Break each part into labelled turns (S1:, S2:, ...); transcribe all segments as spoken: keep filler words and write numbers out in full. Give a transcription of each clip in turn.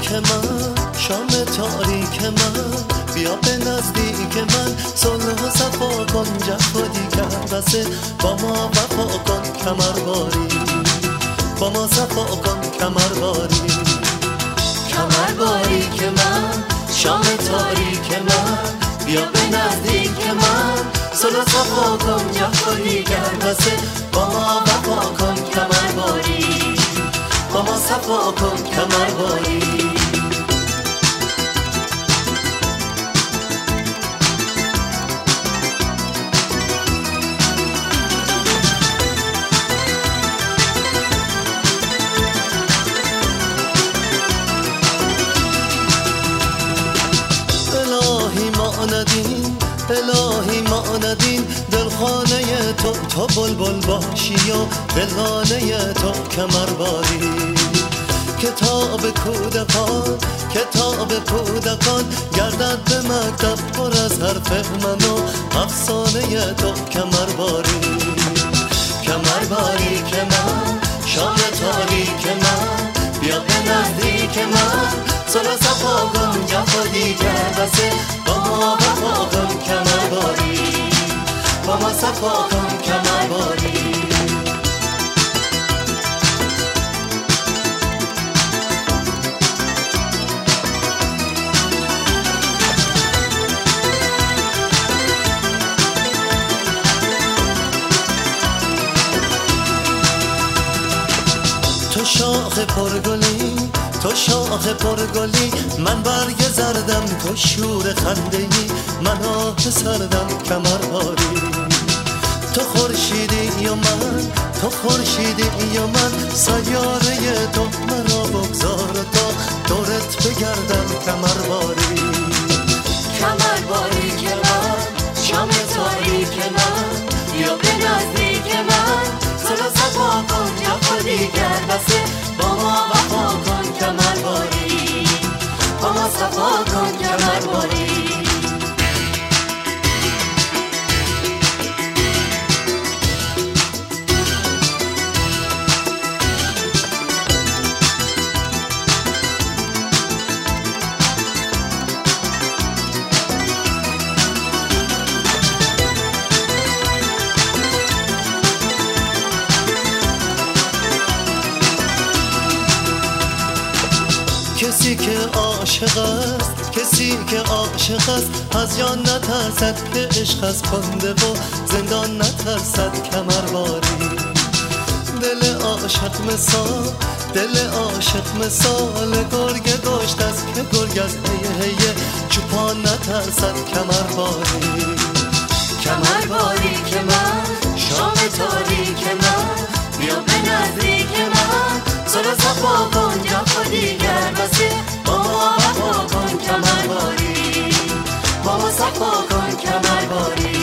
S1: تاریک من، شام تاریک من، بیا به نزدیک من، صلح و صفا کن، جفا دیگر بسه، با ما وفا کن کمرباری، با ما صفا کن کمرباری. کمرباری که من، شام تاریک من، بیا به نزدیک من، صلح و صفا کن، جفا دیگر بسه، با ما وفا کن کمرباری، با ما صفا کن کمرباری. ندین الهی ما ندین دلخانه تو تا بلبل باشی و دلانه تو کمرباری. کتاب کودکان کتاب کودکان گردد به مکتب پر از حرف من و افسانه تو کمرباری. کمرباری که من، شام تاریک من، بیا به نزدیک من، صلح و صفا کن، جفا دیگر بسه، با ما وفا کن کمرباری، با ما صفا کن کمرباری. تو شاخ پرگلی، تو شاخ پرگلی، من برگ زردم، تو شور خنده‌ای، من آه سردم کمرباری. تو خورشیدی و من، تو خورشیدی و من، سیاره تو مرا بگذار تا دورت بگردم کمرباری. کمرباری که من، شام تاریک من، بیا به نزدیک من، صلح و صفا کن، جفا دیگر بسه، با ما وفا کن کمرباری، با ما صفا کن کمرباری. کسی که عاشق است، کسی که عاشق است، از جان نترسد که عشق از کنده و زندان نترسد کمرباری. دل عاشق مثال، دل عاشق مثال گرگ گشت است که گرگ از هیه هیه چوپان نترسد کمرباری. کمرباری که من، شام تاریک من، بیا به نزدیک من، صلح و صفا کن، جفا دیگر بسه، با ما وفا کن کمرباری، با ما صفا کن کمرباری.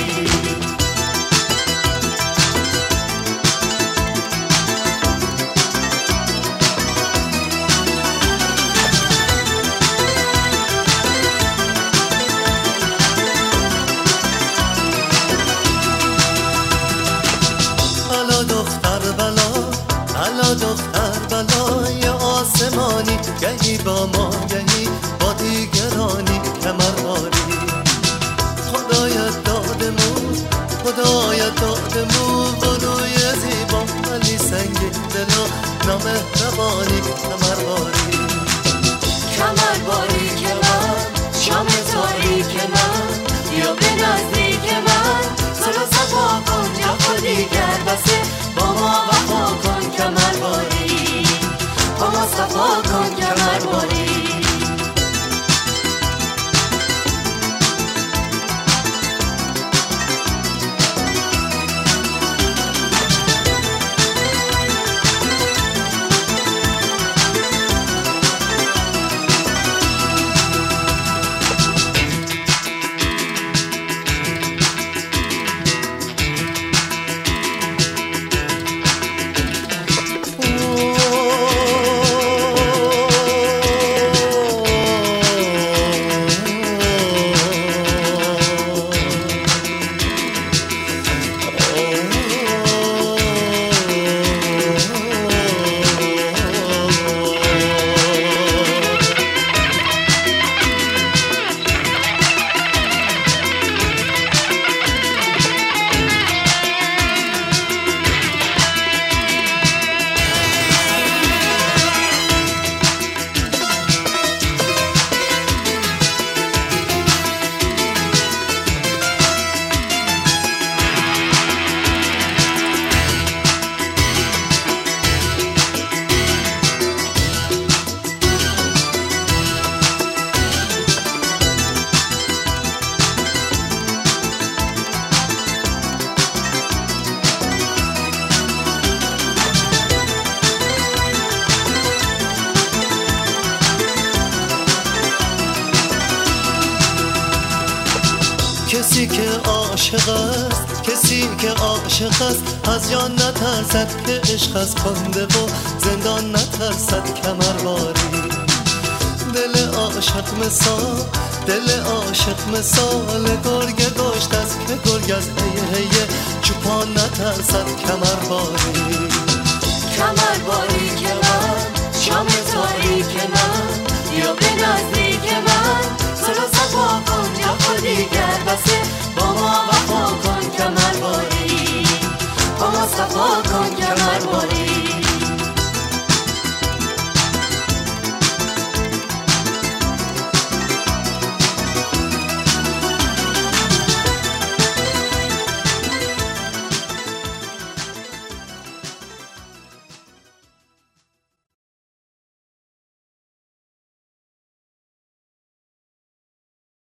S1: الا دختر بلا، الا دختر بلای آسمانی، گهی با ما گهی با دیگرانی کمرباری. خدایت دادمون، خدایت دادمون، بروی زیبا ولی سنگین دل و نامهربانی کمرباری. کمرباری که من، شام تاریک من، بیا به نزدیک من، صلح و صفا کن، جفا دیگر بسه، با ما وفا کن کمرباری، با ما صفا کن کمرباری. کسی که عاشق است، کسی که عاشق است از جان نترسد که عشق از کنده و زندان نترسد کمرواری. دل عاشق مثال، دل عاشق مثال گرگ گشت است که گرگ از هیه هیه چوپان نترسد کمرواری.
S2: کمرواری که من شام تاریک من یا به نزدیک من سر صفا کن یا خودیگر بسه با ما وفا کن کمرواری با ما صفا کن